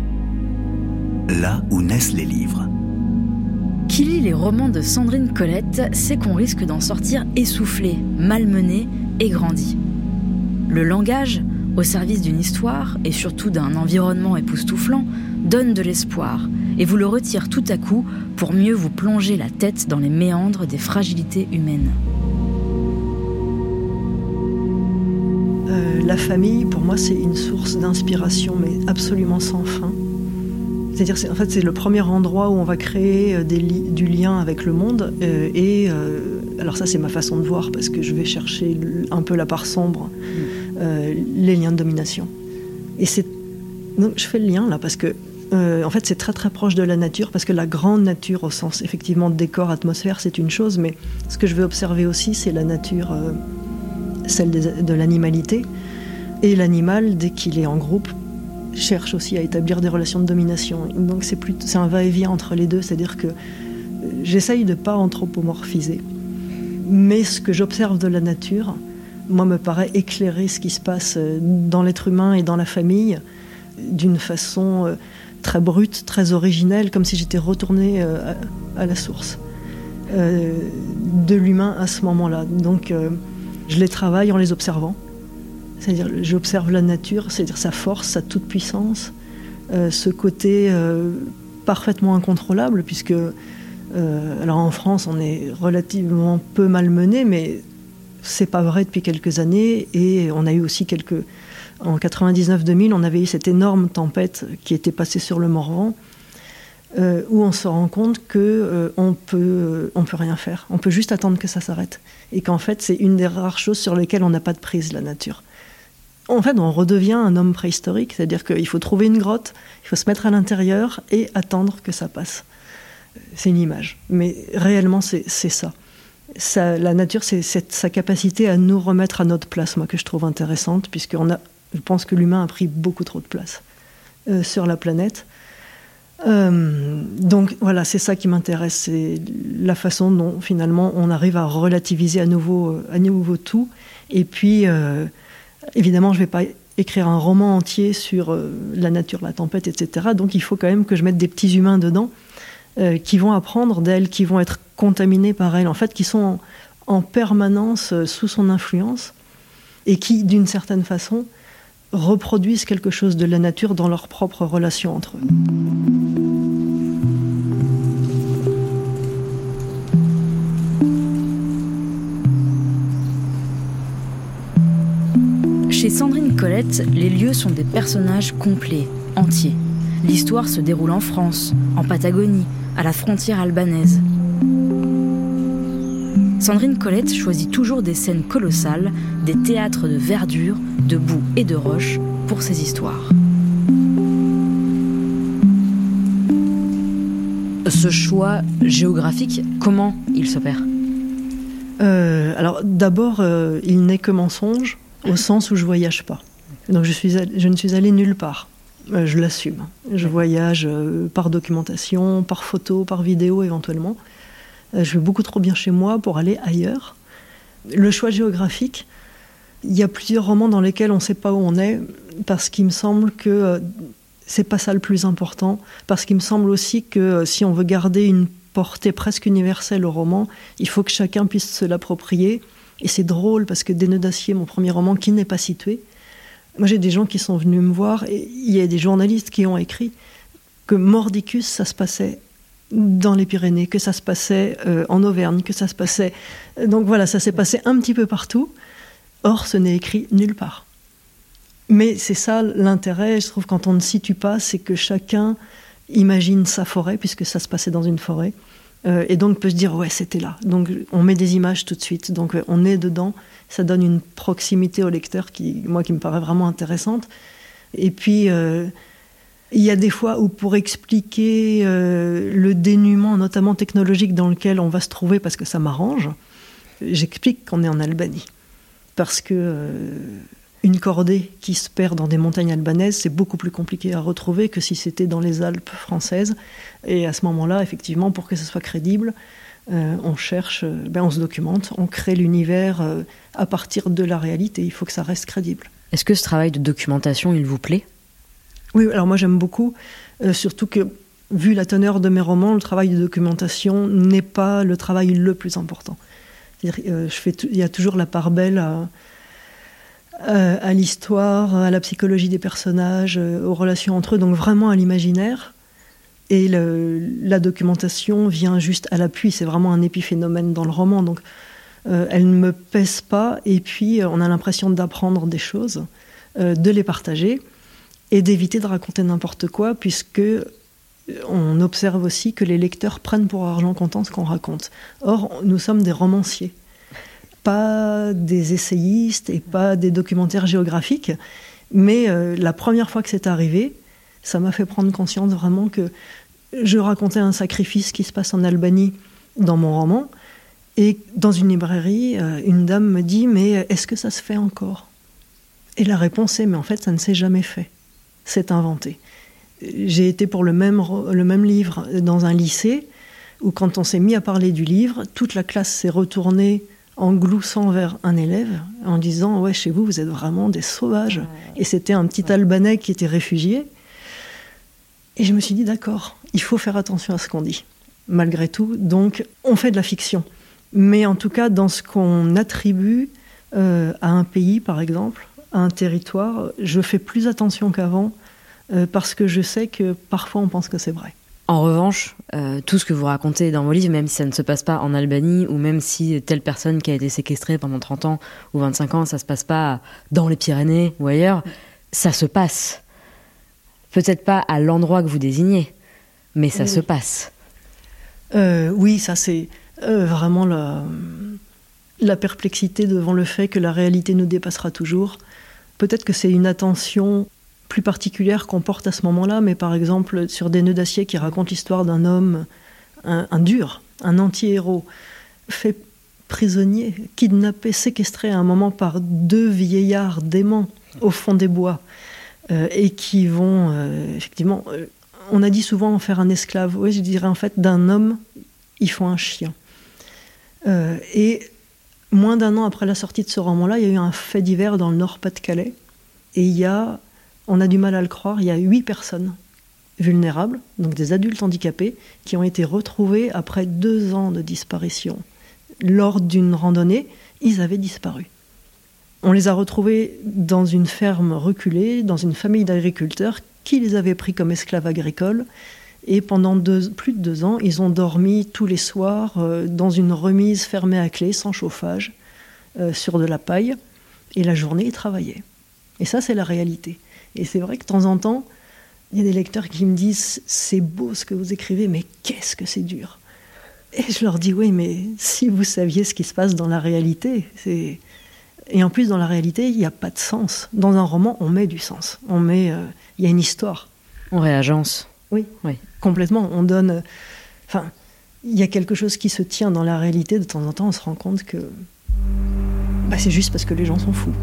là où naissent les livres. Qui lit les romans de Sandrine Colette sait qu'on risque d'en sortir essoufflé, malmené et grandi. Le langage, au service d'une histoire et surtout d'un environnement époustouflant, donne de l'espoir et vous le retire tout à coup pour mieux vous plonger la tête dans les méandres des fragilités humaines. Euh, la famille, pour moi, c'est une source d'inspiration, mais absolument sans fin. C'est-à-dire, c'est, en fait, c'est le premier endroit où on va créer des li- du lien avec le monde. Euh, et euh, alors ça, c'est ma façon de voir, parce que je vais chercher un peu la part sombre, euh, les liens de domination. Et c'est donc je fais le lien là, parce que euh, en fait, c'est très très proche de la nature, parce que la grande nature, au sens effectivement de décor, atmosphère, c'est une chose, mais ce que je veux observer aussi, c'est la nature. Euh, celle de, de l'animalité. Et l'animal, dès qu'il est en groupe, cherche aussi à établir des relations de domination. Donc c'est, plus, c'est un va-et-vient entre les deux, c'est-à-dire que j'essaye de ne pas anthropomorphiser. Mais ce que j'observe de la nature, moi, me paraît éclairer ce qui se passe dans l'être humain et dans la famille d'une façon très brute, très originelle, comme si j'étais retournée à, à la source euh, de l'humain à ce moment-là. Donc euh, je les travaille en les observant. C'est-à-dire, j'observe la nature, c'est-à-dire sa force, sa toute-puissance, euh, ce côté euh, parfaitement incontrôlable, puisque, euh, alors en France, on est relativement peu malmené, mais c'est pas vrai depuis quelques années, et on a eu aussi quelques... En quatre-vingt-dix-neuf deux mille, on avait eu cette énorme tempête qui était passée sur le Morvan, euh, où on se rend compte qu'on euh, peut, euh, on peut rien faire. On peut juste attendre que ça s'arrête. Et qu'en fait, c'est une des rares choses sur lesquelles on n'a pas de prise, la nature. En fait, on redevient un homme préhistorique, c'est-à-dire qu'il faut trouver une grotte, il faut se mettre à l'intérieur et attendre que ça passe. C'est une image, mais réellement, c'est, c'est ça. ça. La nature, c'est, c'est sa capacité à nous remettre à notre place, moi, que je trouve intéressante, puisqu'on a, je pense que l'humain a pris beaucoup trop de place euh, sur la planète. Euh, donc voilà, c'est ça qui m'intéresse, c'est la façon dont finalement on arrive à relativiser à nouveau, à nouveau tout. Et puis, euh, évidemment, je ne vais pas écrire un roman entier sur euh, la nature, la tempête, et cetera. Donc il faut quand même que je mette des petits humains dedans euh, qui vont apprendre d'elle, qui vont être contaminés par elle, en fait, qui sont en, en permanence euh, sous son influence et qui, d'une certaine façon, reproduisent quelque chose de la nature dans leur propre relation entre eux. Chez Sandrine Colette, les lieux sont des personnages complets, entiers. L'histoire se déroule en France, en Patagonie, à la frontière albanaise. Sandrine Colette choisit toujours des scènes colossales, des théâtres de verdure, de boue et de roches pour ses histoires. Ce choix géographique, comment il s'opère ? euh, Alors d'abord, euh, il n'est que mensonge, au sens où je voyage pas. Donc je, suis allée, je ne suis allée nulle part. Euh, je l'assume. Je voyage euh, par documentation, par photo, par vidéo éventuellement. Euh, je vais beaucoup trop bien chez moi pour aller ailleurs. Le choix géographique, il y a plusieurs romans dans lesquels on ne sait pas où on est, parce qu'il me semble que euh, c'est pas ça le plus important, parce qu'il me semble aussi que euh, si on veut garder une portée presque universelle au roman, il faut que chacun puisse se l'approprier. Et c'est drôle parce que Des Nœuds d'Acier, mon premier roman, qui n'est pas situé, moi j'ai des gens qui sont venus me voir, et il y a des journalistes qui ont écrit que Mordicus, ça se passait dans les Pyrénées, que ça se passait euh, en Auvergne, que ça se passait... Donc voilà, ça s'est passé un petit peu partout. Or, ce n'est écrit nulle part. Mais c'est ça l'intérêt, je trouve, quand on ne situe pas, c'est que chacun imagine sa forêt, puisque ça se passait dans une forêt, euh, et donc peut se dire, ouais, c'était là. Donc on met des images tout de suite, donc euh, on est dedans, ça donne une proximité au lecteur, qui, moi, qui me paraît vraiment intéressante. Et puis, euh, il y a des fois où, pour expliquer euh, le dénuement, notamment technologique, dans lequel on va se trouver, parce que ça m'arrange, j'explique qu'on est en Albanie. Parce que euh, une cordée qui se perd dans des montagnes albanaises, c'est beaucoup plus compliqué à retrouver que si c'était dans les Alpes françaises. Et à ce moment-là, effectivement, pour que ce soit crédible, euh, on cherche, euh, ben on se documente, on crée l'univers euh, à partir de la réalité. Il faut que ça reste crédible. Est-ce que ce travail de documentation, il vous plaît ? Oui, alors moi j'aime beaucoup, euh, surtout que, vu la teneur de mes romans, le travail de documentation n'est pas le travail le plus important. C'est-à-dire, euh, je fais t- il y a toujours la part belle à, à, à l'histoire, à la psychologie des personnages, euh, aux relations entre eux, donc vraiment à l'imaginaire. Et le, la documentation vient juste à l'appui, c'est vraiment un épiphénomène dans le roman. Donc euh, elle ne me pèse pas, et puis euh, on a l'impression d'apprendre des choses, euh, de les partager, et d'éviter de raconter n'importe quoi, puisque on observe aussi que les lecteurs prennent pour argent comptant ce qu'on raconte. Or, nous sommes des romanciers, pas des essayistes et pas des documentaires géographiques, mais euh, la première fois que c'est arrivé, ça m'a fait prendre conscience vraiment que je racontais un sacrifice qui se passe en Albanie dans mon roman, et dans une librairie, euh, une dame me dit « Mais est-ce que ça se fait encore ?» Et la réponse est « Mais en fait, ça ne s'est jamais fait. C'est inventé. » J'ai été pour le même, le même livre dans un lycée où, quand on s'est mis à parler du livre, toute la classe s'est retournée en gloussant vers un élève en disant « Ouais, chez vous, vous êtes vraiment des sauvages. » Et c'était un petit Albanais qui était réfugié. Et je me suis dit « D'accord, il faut faire attention à ce qu'on dit. » Malgré tout, donc, on fait de la fiction. Mais en tout cas, dans ce qu'on attribue euh, à un pays, par exemple, à un territoire, je fais plus attention qu'avant, Euh, parce que je sais que parfois on pense que c'est vrai. En revanche, euh, tout ce que vous racontez dans vos livres, même si ça ne se passe pas en Albanie, ou même si telle personne qui a été séquestrée pendant trente ans ou vingt-cinq ans, ça se passe pas dans les Pyrénées ou ailleurs, ça se passe. Peut-être pas à l'endroit que vous désignez, mais ça oui. se passe. Euh, oui, ça c'est euh, vraiment la, la perplexité devant le fait que la réalité nous dépassera toujours. Peut-être que c'est une attention plus particulière qu'on porte à ce moment-là, mais par exemple sur Des Nœuds d'Acier, qui raconte l'histoire d'un homme, un, un dur, un anti-héros, fait prisonnier, kidnappé, séquestré à un moment par deux vieillards déments au fond des bois, euh, et qui vont, euh, effectivement, euh, on a dit souvent en faire un esclave. Oui, je dirais en fait, d'un homme, ils font un chien. Euh, et moins d'un an après la sortie de ce roman-là, il y a eu un fait divers dans le Nord-Pas-de-Calais, et il y a on a du mal à le croire, il y a huit personnes vulnérables, donc des adultes handicapés, qui ont été retrouvés après deux ans de disparition. Lors d'une randonnée, ils avaient disparu. On les a retrouvés dans une ferme reculée, dans une famille d'agriculteurs qui les avait pris comme esclaves agricoles. Et pendant deux, plus de deux ans, ils ont dormi tous les soirs euh, dans une remise fermée à clé, sans chauffage, euh, sur de la paille. Et la journée, ils travaillaient. Et ça, c'est la réalité. Et c'est vrai que de temps en temps, il y a des lecteurs qui me disent « C'est beau ce que vous écrivez, mais qu'est-ce que c'est dur !» Et je leur dis « Oui, mais si vous saviez ce qui se passe dans la réalité, c'est... » Et en plus, dans la réalité, il n'y a pas de sens. Dans un roman, on met du sens. On met, euh, il y a une histoire. On réagence. Oui, oui, complètement. On donne... Enfin, il y a quelque chose qui se tient dans la réalité. De temps en temps, on se rend compte que bah, c'est juste parce que les gens sont fous.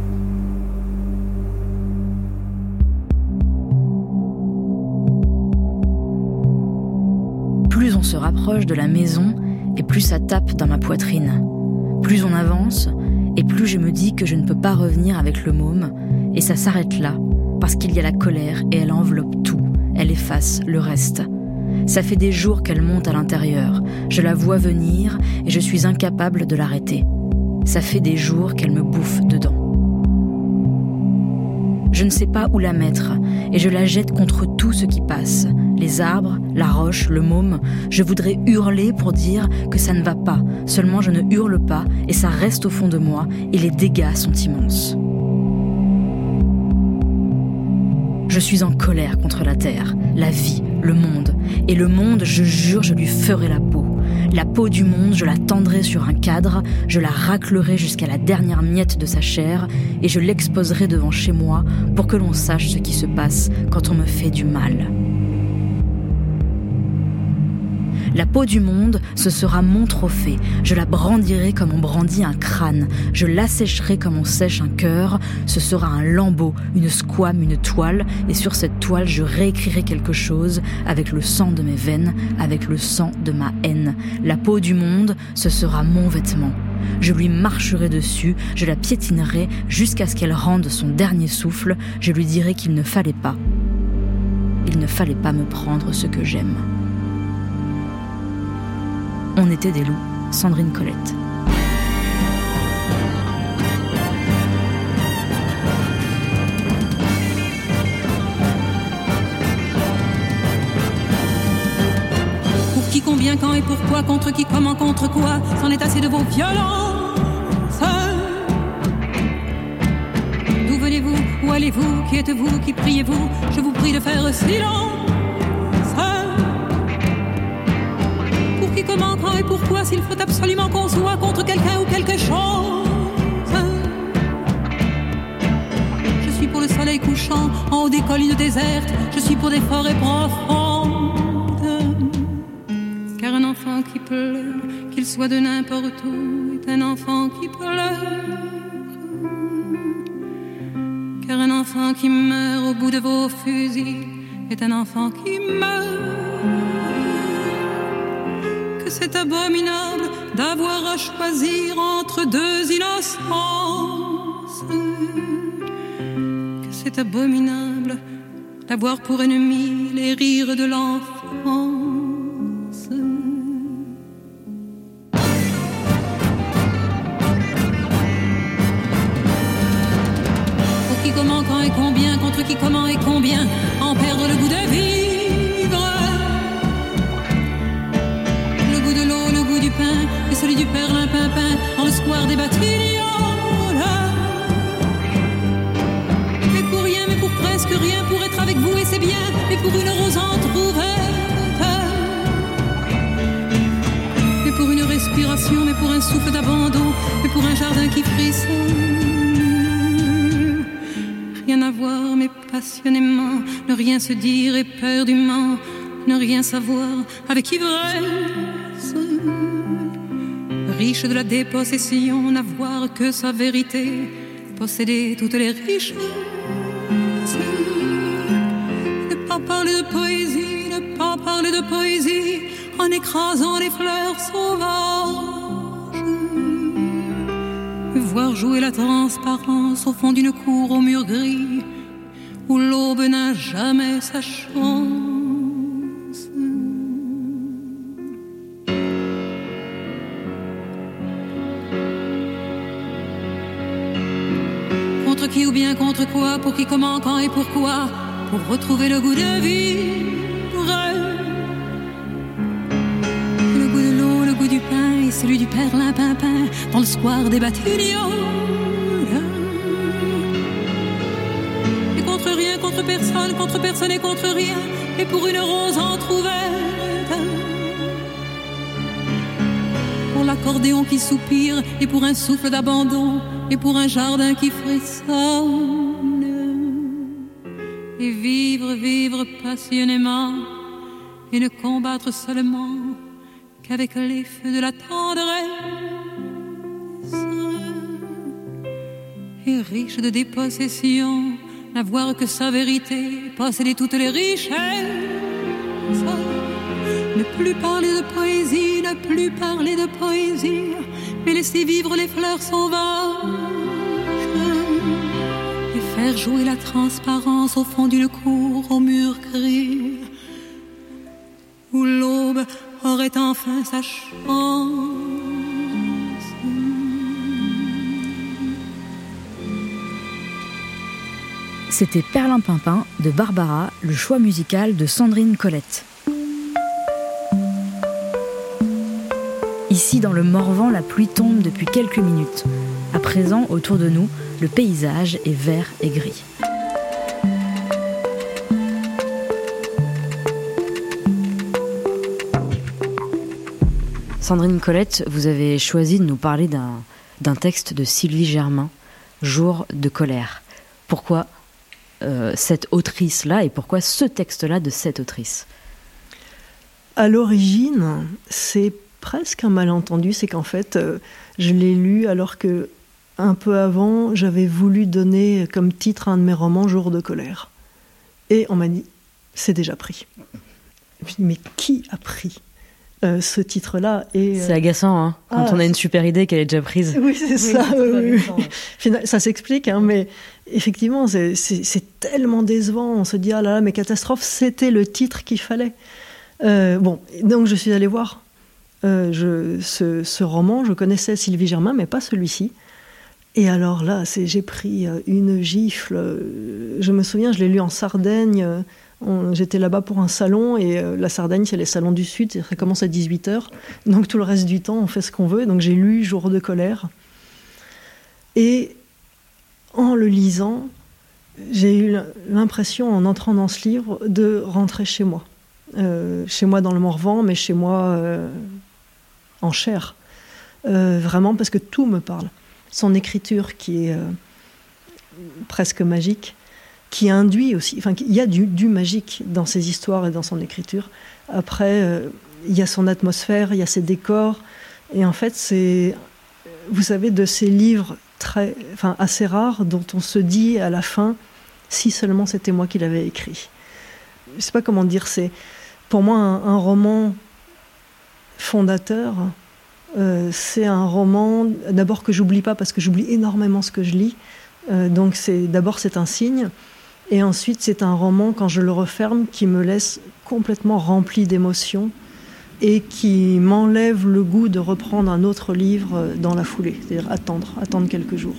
Plus on se rapproche de la maison, et plus ça tape dans ma poitrine. Plus on avance, et plus je me dis que je ne peux pas revenir avec le môme, et ça s'arrête là, parce qu'il y a la colère et elle enveloppe tout, elle efface le reste. Ça fait des jours qu'elle monte à l'intérieur, je la vois venir et je suis incapable de l'arrêter. Ça fait des jours qu'elle me bouffe dedans. Je ne sais pas où la mettre, et je la jette contre tout ce qui passe. Les arbres, la roche, le môme. Je voudrais hurler pour dire que ça ne va pas. Seulement je ne hurle pas, et ça reste au fond de moi, et les dégâts sont immenses. Je suis en colère contre la terre, la vie, le monde. Et le monde, je jure, je lui ferai la peau. La peau du monde, je la tendrai sur un cadre, je la raclerai jusqu'à la dernière miette de sa chair et je l'exposerai devant chez moi pour que l'on sache ce qui se passe quand on me fait du mal. La peau du monde, ce sera mon trophée. Je la brandirai comme on brandit un crâne. Je l'assécherai comme on sèche un cœur. Ce sera un lambeau, une squame, une toile. Et sur cette toile, je réécrirai quelque chose avec le sang de mes veines, avec le sang de ma haine. La peau du monde, ce sera mon vêtement. Je lui marcherai dessus, je la piétinerai jusqu'à ce qu'elle rende son dernier souffle. Je lui dirai qu'il ne fallait pas. Il ne fallait pas me prendre ce que j'aime. On était des loups, Sandrine Colette. Pour qui, combien, quand et pourquoi, contre qui, comment, contre quoi, c'en est assez de vos violences. D'où venez-vous, où allez-vous, qui êtes-vous, qui priez-vous, je vous prie de faire silence. Qui, comment, quand et pourquoi, s'il faut absolument qu'on soit contre quelqu'un ou quelque chose. Je suis pour le soleil couchant en haut des collines désertes, je suis pour des forêts profondes. Car un enfant qui pleure, qu'il soit de n'importe où, est un enfant qui pleure. Car un enfant qui meurt au bout de vos fusils est un enfant qui meurt. C'est abominable d'avoir à choisir entre deux innocences. Que c'est abominable d'avoir pour ennemi les rires de l'enfance. Pour qui, comment, quand et combien, contre qui, comment et combien, en perdre le goût de vivre. Et celui du perlimpinpin en le square des Batignolles. Mais pour rien, mais pour presque rien, pour être avec vous et c'est bien, mais pour une rose entrouverte, mais pour une respiration, mais pour un souffle d'abandon, mais pour un jardin qui frissonne. Rien à voir, mais passionnément, ne rien se dire éperdument, ne rien savoir avec ivresse. Riche de la dépossession, n'avoir que sa vérité, posséder toutes les richesses. Ne pas parler de poésie, ne pas parler de poésie, en écrasant les fleurs sauvages. Voir jouer la transparence au fond d'une cour au mur gris, où l'aube n'a jamais sa chance. contre qui ou bien contre quoi, pour qui, comment, quand et pourquoi, pour retrouver le goût de vivre. Le goût de l'eau, le goût du pain et celui du perlimpinpin dans le square des Batignolles. Et contre rien, contre personne, contre personne et contre rien, et pour une rose entrouverte, pour l'accordéon qui soupire, et pour un souffle d'abandon, et pour un jardin qui frissonne. Et vivre, vivre passionnément, et ne combattre seulement qu'avec les feux de la tendresse. Et riche de dépossession, n'avoir que sa vérité, posséder toutes les richesses. Ne plus parler de poésie, ne plus parler de poésie, mais laisser vivre les fleurs sauvages et faire jouer la transparence au fond d'une cour au mur gris où l'aube aurait enfin sa chance. C'était Perlimpinpin de Barbara, le choix musical de Sandrine Colette. Ici, dans le Morvan, la pluie tombe depuis quelques minutes. À présent, autour de nous, le paysage est vert et gris. Sandrine Colette, vous avez choisi de nous parler d'un, d'un texte de Sylvie Germain, Jour de colère. Pourquoi euh, cette autrice-là et pourquoi ce texte-là de cette autrice ? À l'origine, c'est presque un malentendu, c'est qu'en fait, euh, je l'ai lu alors que, un peu avant, j'avais voulu donner comme titre à un de mes romans, Jour de colère. Et on m'a dit, c'est déjà pris. Mais qui a pris euh, ce titre-là et, euh... C'est agaçant, hein, quand ah, on a une super idée qu'elle est déjà prise. Oui, c'est oui, ça. C'est oui, oui. Ça s'explique, hein, mais effectivement, c'est, c'est, c'est tellement décevant. On se dit, ah là là, mais catastrophe, c'était le titre qu'il fallait. Euh, bon, donc je suis allée voir euh, je, ce, ce roman. Je connaissais Sylvie Germain, mais pas celui-ci. Et alors là, c'est, j'ai pris une gifle. Je me souviens, je l'ai lu en Sardaigne. On, j'étais là-bas pour un salon, et euh, la Sardaigne, c'est les salons du Sud, ça commence à dix-huit heures. Donc tout le reste du temps, on fait ce qu'on veut. Donc j'ai lu Jour de colère. Et en le lisant, j'ai eu l'impression, en entrant dans ce livre, de rentrer chez moi. Euh, chez moi dans le Morvan, mais chez moi euh, en chair. Euh, vraiment, parce que tout me parle. Son écriture qui est euh, presque magique, qui induit aussi... Enfin, il y a du, du magique dans ses histoires et dans son écriture. Après, euh, il y a son atmosphère, il y a ses décors. Et en fait, c'est... Vous savez, de ces livres très, enfin, assez rares, dont on se dit à la fin, si seulement c'était moi qui l'avais écrit. Je ne sais pas comment dire, c'est... Pour moi, un, un roman fondateur, euh, c'est un roman, d'abord que j'oublie pas, parce que j'oublie énormément ce que je lis. Euh, donc c'est, d'abord, c'est un signe. Et ensuite, c'est un roman, quand je le referme, qui me laisse complètement rempli d'émotions et qui m'enlève le goût de reprendre un autre livre dans la foulée. C'est-à-dire attendre, attendre quelques jours.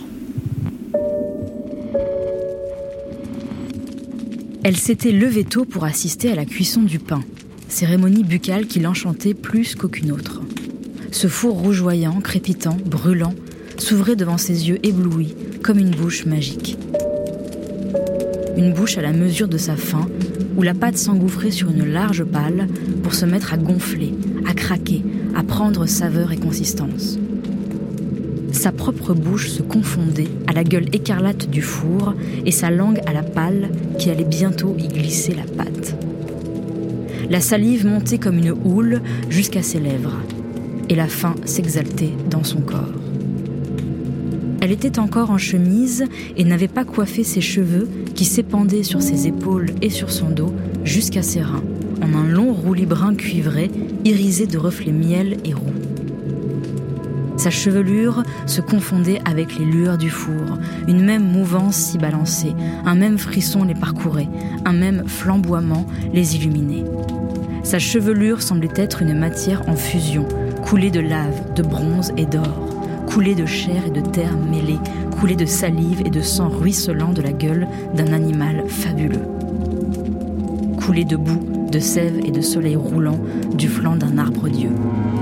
Elle s'était levée tôt pour assister à la cuisson du pain, cérémonie buccale qui l'enchantait plus qu'aucune autre. Ce four rougeoyant, crépitant, brûlant, s'ouvrait devant ses yeux éblouis, comme une bouche magique. Une bouche à la mesure de sa faim, où la pâte s'engouffrait sur une large palle pour se mettre à gonfler, à craquer, à prendre saveur et consistance. Sa propre bouche se confondait à la gueule écarlate du four et sa langue à la palle qui allait bientôt y glisser la pâte. La salive montait comme une houle jusqu'à ses lèvres et la faim s'exaltait dans son corps. Elle était encore en chemise et n'avait pas coiffé ses cheveux qui s'épandaient sur ses épaules et sur son dos jusqu'à ses reins, en un long roulis brun cuivré, irisé de reflets miel et roux. Sa chevelure se confondait avec les lueurs du four, une même mouvance s'y balançait, un même frisson les parcourait, un même flamboiement les illuminait. Sa chevelure semblait être une matière en fusion, coulée de lave, de bronze et d'or, coulée de chair et de terre mêlée, coulée de salive et de sang ruisselant de la gueule d'un animal fabuleux. Coulée de boue, de sève et de soleil roulant du flanc d'un arbre-dieu.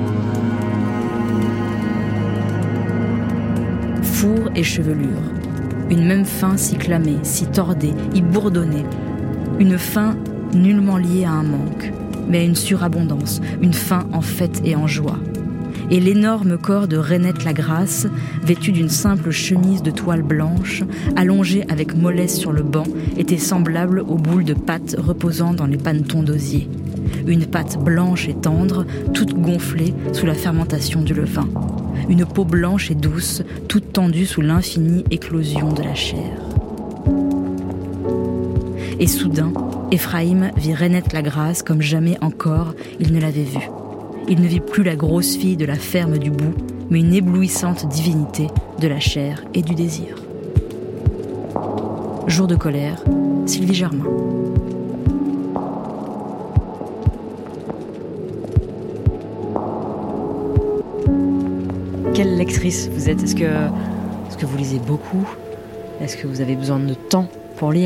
Four et chevelure, une même fin si clamée, si tordée, y bourdonnée, une fin nullement liée à un manque, mais à une surabondance, une fin en fête et en joie. Et l'énorme corps de Rainette Lagrasse, vêtue d'une simple chemise de toile blanche, allongée avec mollesse sur le banc, était semblable aux boules de pâte reposant dans les panetons d'osier. Une pâte blanche et tendre, toute gonflée sous la fermentation du levain. Une peau blanche et douce, toute tendue sous l'infinie éclosion de la chair. Et soudain, Ephraim vit Rainette Lagrasse comme jamais encore il ne l'avait vue. Il ne vit plus la grosse fille de la ferme du bout, mais une éblouissante divinité de la chair et du désir. Jour de colère, Sylvie Germain. Quelle lectrice vous êtes ? Est-ce que, est-ce que vous lisez beaucoup ? Est-ce que vous avez besoin de temps pour lire ?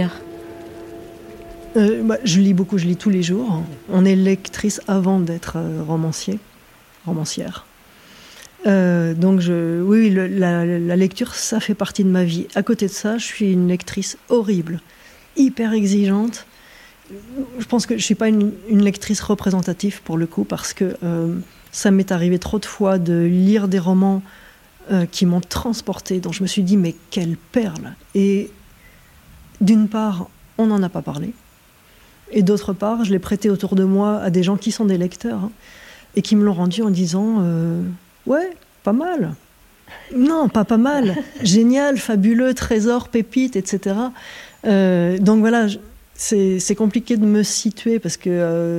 Euh, bah, je lis beaucoup, je lis tous les jours. On est lectrice avant d'être euh, romancier, romancière. Euh, donc, je, oui, le, la, la lecture, ça fait partie de ma vie. À côté de ça, je suis une lectrice horrible, hyper exigeante. Je pense que je ne suis pas une, une lectrice représentative pour le coup, parce que euh, ça m'est arrivé trop de fois de lire des romans euh, qui m'ont transportée, dont je me suis dit, mais quelle perle ! Et d'une part, on n'en a pas parlé. Et d'autre part, je l'ai prêté autour de moi à des gens qui sont des lecteurs hein, et qui me l'ont rendu en disant euh, « Ouais, pas mal. Non, pas pas mal. Génial, fabuleux, trésor, pépite, et cetera » euh, Donc voilà, c'est, c'est compliqué de me situer parce que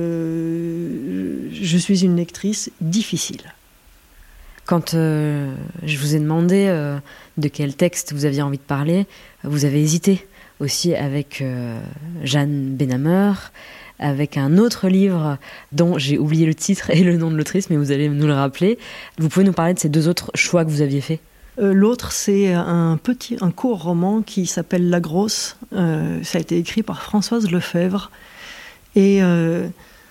euh, je suis une lectrice difficile. Quand euh, je vous ai demandé euh, de quel texte vous aviez envie de parler, vous avez hésité. Aussi avec euh, Jeanne Benhamer, avec un autre livre dont j'ai oublié le titre et le nom de l'autrice, mais vous allez nous le rappeler. Vous pouvez nous parler de ces deux autres choix que vous aviez faits ? euh, L'autre, c'est un petit, un court roman qui s'appelle La Grosse. Euh, ça a été écrit par Françoise Lefebvre. Et euh,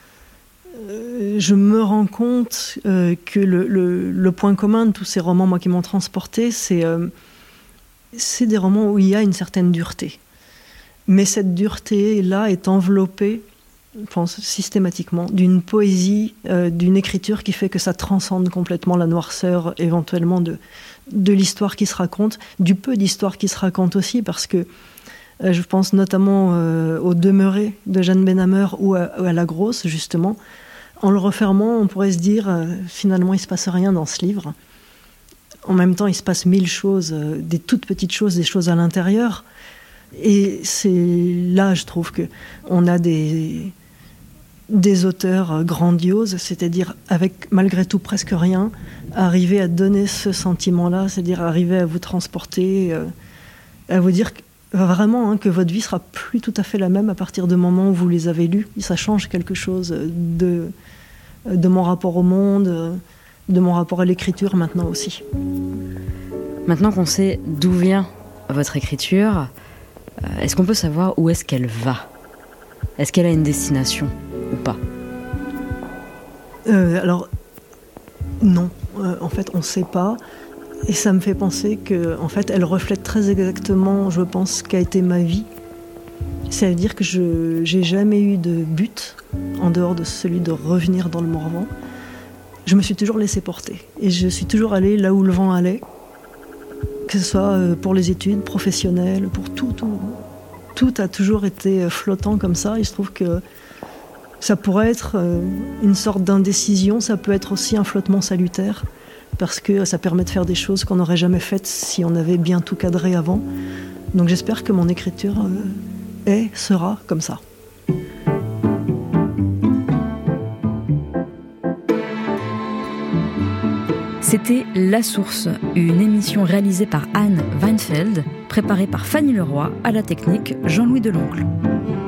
euh, je me rends compte euh, que le, le, le point commun de tous ces romans, moi, qui m'ont transporté, c'est, euh, c'est des romans où il y a une certaine dureté. Mais cette dureté-là est enveloppée, je pense, systématiquement, d'une poésie, euh, d'une écriture qui fait que ça transcende complètement la noirceur, éventuellement, de, de l'histoire qui se raconte, du peu d'histoire qui se raconte aussi, parce que euh, je pense notamment euh, au Demeuré de Jeanne Benhamer ou à, ou à La Grosse, justement. En le refermant, on pourrait se dire, euh, finalement, il ne se passe rien dans ce livre. En même temps, il se passe mille choses, euh, des toutes petites choses, des choses à l'intérieur. Et c'est là, je trouve, qu'on a des, des auteurs grandioses, c'est-à-dire avec malgré tout presque rien, arriver à donner ce sentiment-là, c'est-à-dire arriver à vous transporter, euh, à vous dire que, vraiment hein, que votre vie sera plus tout à fait la même à partir du moment où vous les avez lus. Ça change quelque chose de, de mon rapport au monde, de mon rapport à l'écriture maintenant aussi. Maintenant qu'on sait d'où vient votre écriture, est-ce qu'on peut savoir où est-ce qu'elle va ? Est-ce qu'elle a une destination ou pas ? euh, Alors, non. Euh, en fait, on ne sait pas. Et ça me fait penser que, en fait, elle reflète très exactement, je pense, ce qu'a été ma vie. C'est-à-dire que je n'ai jamais eu de but, en dehors de celui de revenir dans le Morvan. Je me suis toujours laissée porter. Et je suis toujours allée là où le vent allait. Que ce soit pour les études professionnelles, pour tout, tout. Tout a toujours été flottant comme ça. Et je trouve que ça pourrait être une sorte d'indécision. Ça peut être aussi un flottement salutaire. Parce que ça permet de faire des choses qu'on n'aurait jamais faites si on avait bien tout cadré avant. Donc j'espère que mon écriture est, sera comme ça. C'était La Source, une émission réalisée par Anne Weinfeld, préparée par Fanny Leroy, à la technique Jean-Louis Deloncle.